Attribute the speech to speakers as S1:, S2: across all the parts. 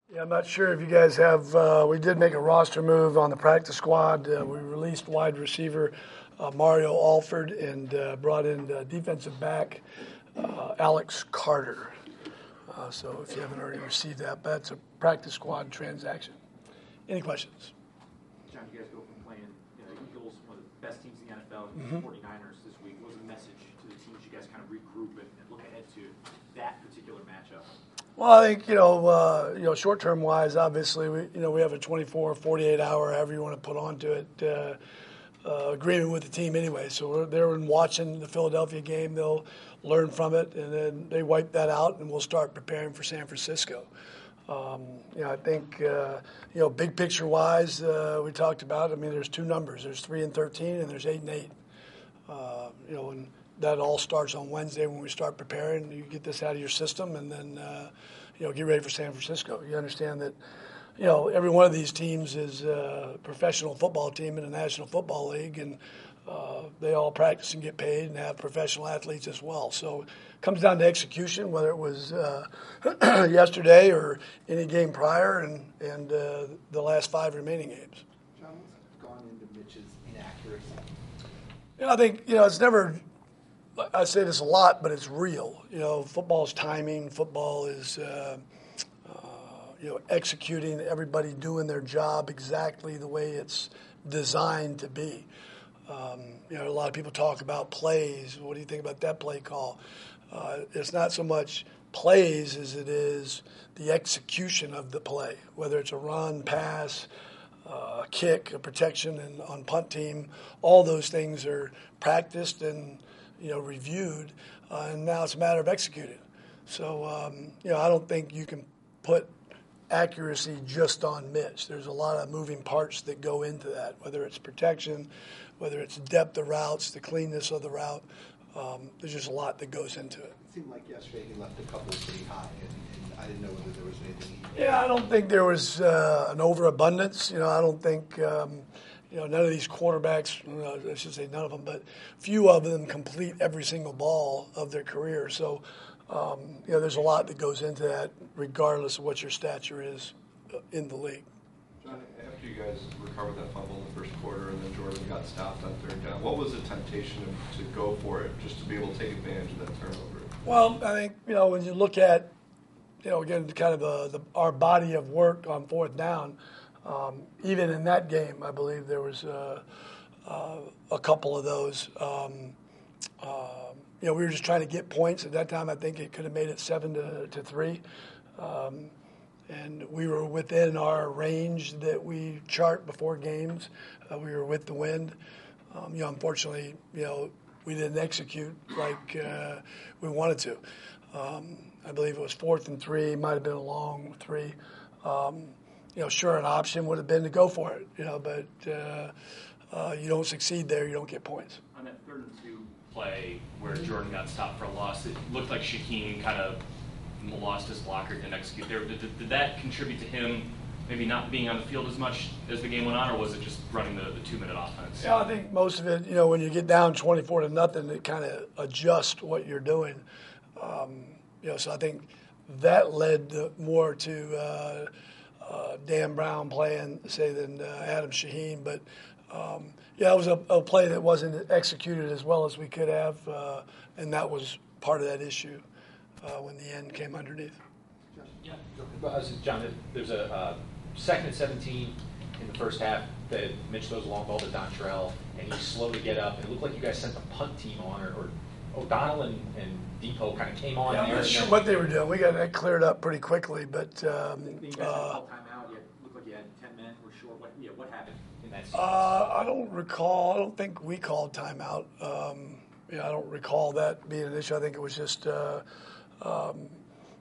S1: Yeah, I'm not sure if you guys have, we did make a roster move on the practice squad. We released wide receiver Mario Alford and brought in defensive back Alex Carter. So if you haven't already received that, that's a practice squad transaction. Any questions?
S2: John, you guys go from playing Eagles, one of the best teams in the NFL, and 49ers this week. What was the message to the teams you guys kind of regroup and look ahead to that particular matchup?
S1: Well, I think, short-term wise, obviously, we have a 24, 48-hour, however you want to put onto it, agreement with the team anyway. So they're watching the Philadelphia game. They'll learn from it, and then they wipe that out, and we'll start preparing for San Francisco. I think, big picture-wise, we talked about, there's two numbers. There's 3 and 13, and there's 8 and 8. And that all starts on Wednesday when we start preparing. You get this out of your system, and then, get ready for San Francisco. You understand that, every one of these teams is a professional football team in the National Football League, and they all practice and get paid and have professional athletes as well. So it comes down to execution, whether it was yesterday or any game prior and the last 5 remaining games.
S3: John, what's gone into Mitch's inaccuracy?
S1: I think, it's never – I say this a lot, but it's real. Football is timing. Football is, executing, everybody doing their job exactly the way it's designed to be. A lot of people talk about plays. What do you think about that play call? It's not so much plays as it is the execution of the play, whether it's a run, pass, a kick, a protection, and on punt team. All those things are practiced and reviewed, and now it's a matter of executing. So, I don't think you can put accuracy just on Mitch. There's a lot of moving parts that go into that, whether it's protection, whether it's depth of routes, the cleanness of the route. There's just a lot that goes into it.
S3: It seemed like yesterday he left a couple pretty high, and I didn't know whether there was anything.
S1: Yeah, I don't think there was an overabundance. I don't think none of these quarterbacks, I should say none of them, but few of them complete every single ball of their career. So, there's a lot that goes into that, regardless of what your stature is in the league.
S4: John, after you guys recovered that fumble in the first quarter and then Jordan got stopped on 3rd down, what was the temptation to go for it, just to be able to take advantage of that turnover?
S1: Well, I think, when you look at, again, kind of our body of work on 4th down, even in that game, I believe there was a couple of those. We were just trying to get points. At that time, I think it could have made it 7-3. And we were within our range that we chart before games. We were with the wind. Unfortunately, we didn't execute like we wanted to. I believe it was 4th and 3, might have been a long 3. Sure, an option would have been to go for it, but you don't succeed there, you don't get points.
S5: On that 3rd and 2 play where Jordan got stopped for a loss, it looked like Shaheen kind of lost his blocker, didn't execute there. Did that contribute to him maybe not being on the field as much as the game went on, or was it just running the 2-minute offense?
S1: Yeah, I think most of it, when you get down 24-0, it kind of adjusts what you're doing. So I think that led more to Dan Brown playing, say, than Adam Shaheen. But, it was a play that wasn't executed as well as we could have, and that was part of that issue when the end came underneath.
S6: Yeah, John, there's a 2nd and 17 in the first half that Mitch throws a long ball to Dontrell, and he's slow to get up. And it looked like you guys sent the punt team on, or O'Donnell and Depot kind of came on.
S1: I'm not sure what they were doing. We got that cleared up pretty quickly, but
S2: You guys had a timeout. You looked like you had 10 men. We're short. What happened in that sequence?
S1: I don't recall. I don't think we called timeout. I don't recall that being an issue. I think it was just, and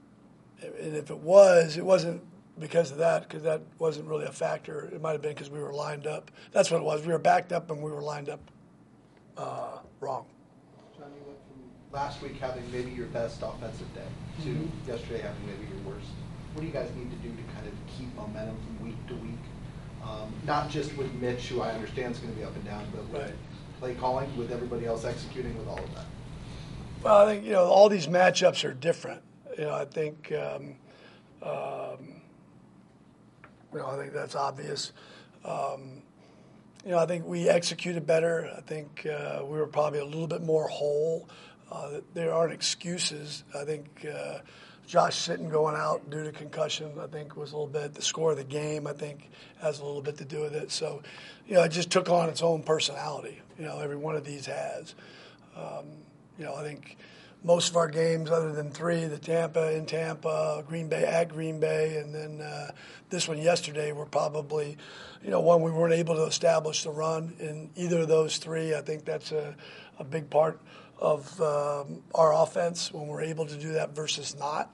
S1: if it wasn't because of that, because that wasn't really a factor. It might have been because we were lined up. That's what it was. We were backed up and we were lined up wrong.
S3: John, you went from last week having maybe your best offensive day to yesterday having maybe your worst. What do you guys need to do to kind of keep momentum from week to week? Not just with Mitch, who I understand is going to be up and down, but with play calling, with everybody else executing, with all of that.
S1: Well, I think all these matchups are different. I think I think that's obvious. I think we executed better. I think we were probably a little bit more whole. There aren't excuses. I think Josh Sitton going out due to concussion, I think, was a little bit. The score of the game, I think, has a little bit to do with it. So, it just took on its own personality. Every one of these has. I think most of our games, other than 3, the Tampa, in Tampa, Green Bay at Green Bay, and then this one yesterday, were probably, one we weren't able to establish the run in either of those 3. I think that's a big part of our offense when we're able to do that versus not.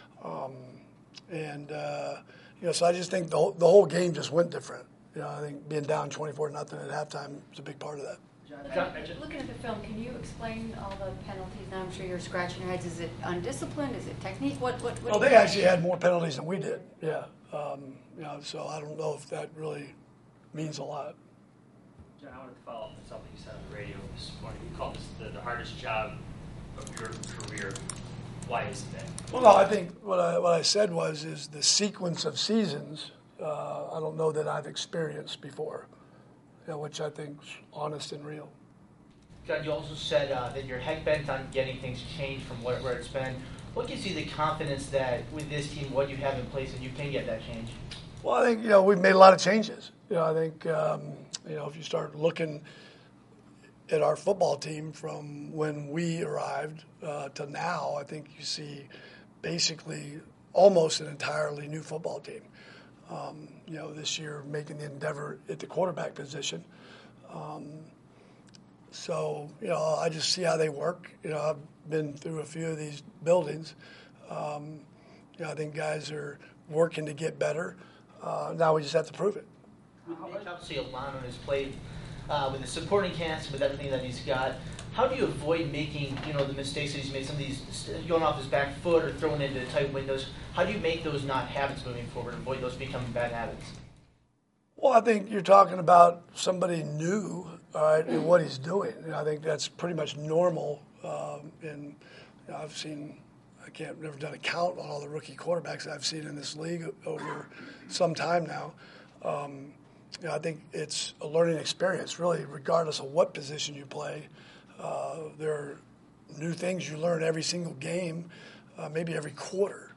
S1: So I just think the whole game just went different. I think being down 24-0 at halftime is a big part of that.
S7: John, looking at the film, can you explain all the penalties? Now I'm sure you're scratching your heads. Is it undisciplined? Is it technique? What
S1: Well, they actually had more penalties than we did. Yeah. So I don't know if that really means a lot.
S8: John, I wanted to follow up on something you said on the radio this morning. You called this the hardest job of your career. Why is that?
S1: Well, no, I think what I said is the sequence of seasons. I don't know that I've experienced before, which I think is honest and real.
S9: John, you also said that you're heck bent on getting things changed from where it's been. What gives you the confidence that with this team, what you have in place, that you can get that change?
S1: Well, I think we've made a lot of changes. I think if you start looking at our football team from when we arrived to now, I think you see basically almost an entirely new football team. This year making the endeavor at the quarterback position. I just see how they work. I've been through a few of these buildings. I think guys are working to get better. Now we just have to prove it.
S9: Obviously, Alano has played with the supporting cast, with everything that he's got. How do you avoid making, the mistakes that he's made, some of these going off his back foot or throwing into tight windows? How do you make those not habits moving forward, avoid those becoming bad habits?
S1: Well, I think you're talking about somebody new, all right, and what he's doing. And I think that's pretty much normal. I've seen, never done a count on all the rookie quarterbacks I've seen in this league over some time now. I think it's a learning experience, really, regardless of what position you play. There are new things you learn every single game, maybe every quarter.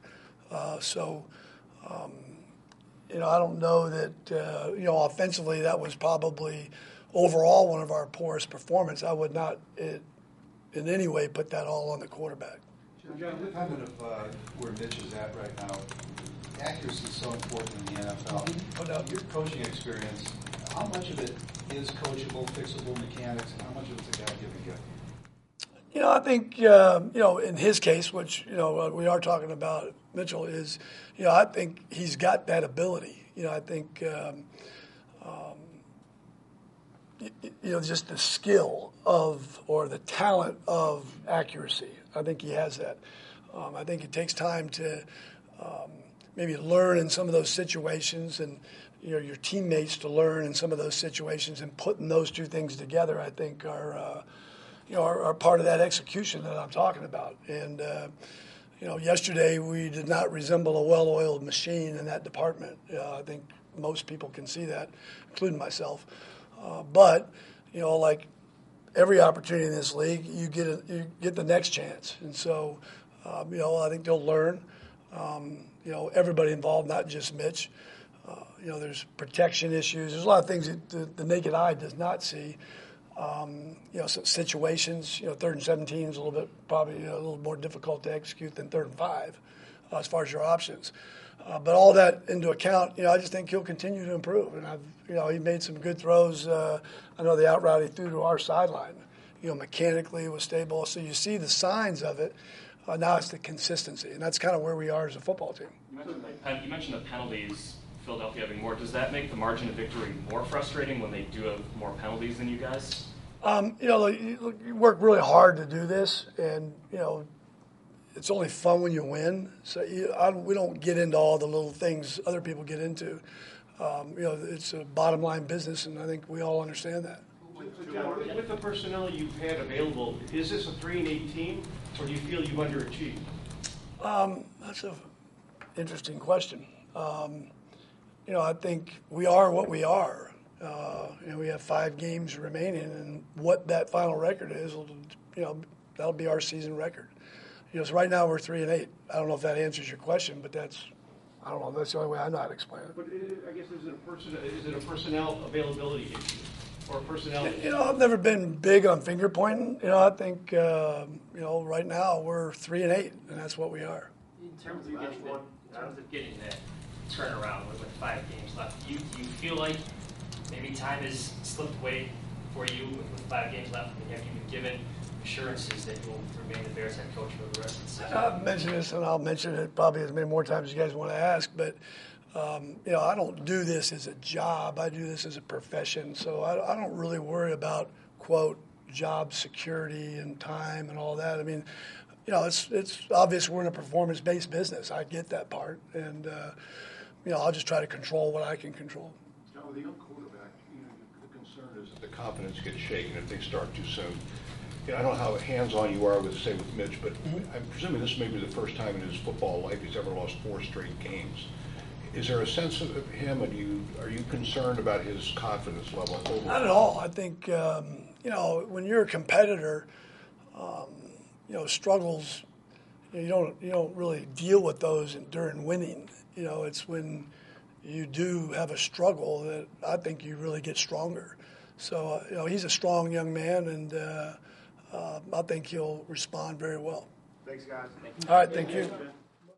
S1: I don't know that, offensively that was probably overall one of our poorest performance. I would not in any way put that all on the quarterback.
S10: John, with kind of where Mitch is at right now, accuracy is so important in the NFL. Your coaching experience, how much of it is coachable, fixable mechanics, and how much of it's a God-given gift?
S1: I think, in his case, which, we are talking about Mitchell, is, I think he's got that ability. I think, just the skill or the talent of accuracy. I think he has that. I think it takes time to maybe learn in some of those situations and, your teammates to learn in some of those situations, and putting those two things together, I think, are part of that execution that I'm talking about. And, yesterday we did not resemble a well-oiled machine in that department. I think most people can see that, including myself. But, like every opportunity in this league, you get the next chance. And so, I think they'll learn. Everybody involved, not just Mitch. There's protection issues. There's a lot of things that the naked eye does not see. Some situations, 3rd and 17 is probably a little more difficult to execute than 3rd and 5 as far as your options. But all that into account, I just think he'll continue to improve. And he made some good throws. I know the out route he threw to our sideline, mechanically it was stable. So you see the signs of it. Now it's the consistency, and that's kind of where we are as a football team.
S5: You mentioned the penalties, Philadelphia having more. Does that make the margin of victory more frustrating when they do have more penalties than you guys?
S1: You work really hard to do this, and, it's only fun when you win. So we don't get into all the little things other people get into. It's a bottom line business, and I think we all understand that.
S11: John, with the personnel you've had available, is this a 3-8 team, or do you feel you've underachieved?
S1: That's an interesting question. I think we are what we are. We have 5 games remaining, and what that final record is, that'll be our season record. So right now we're 3-8. I don't know if that answers your question, but that's the only way I know how to explain it.
S11: But I guess is it a personnel availability issue or a personnel?
S1: I've never been big on finger pointing. I think right now we're 3-8, and that's what we are.
S8: In terms of getting that turnaround with 5 games left, do you feel like maybe time has slipped away for you with 5 games left? I mean, have you been given assurances that you'll remain the Bears head coach for the rest of the season?
S1: I've mentioned this, and I'll mention it probably as many more times as you guys want to ask, but I don't do this as a job. I do this as a profession, so I don't really worry about, quote, job security and time and all that. I mean, it's obvious we're in a performance-based business. I get that part, and I'll just try to control what I can control.
S12: Now, with a young quarterback, the concern is that the confidence gets shaken if they start too soon. I don't know how hands-on you are with Mitch, but I'm presuming this may be the first time in his football life he's ever lost 4 straight games. Is there a sense of him, and are you concerned about his confidence level overall?
S1: Not at all. I think when you're a competitor, struggles, you don't really deal with those during winning. It's when you do have a struggle that I think you really get stronger. So he's a strong young man, and I think he'll respond very well.
S11: Thanks, guys.
S1: All right, thank you.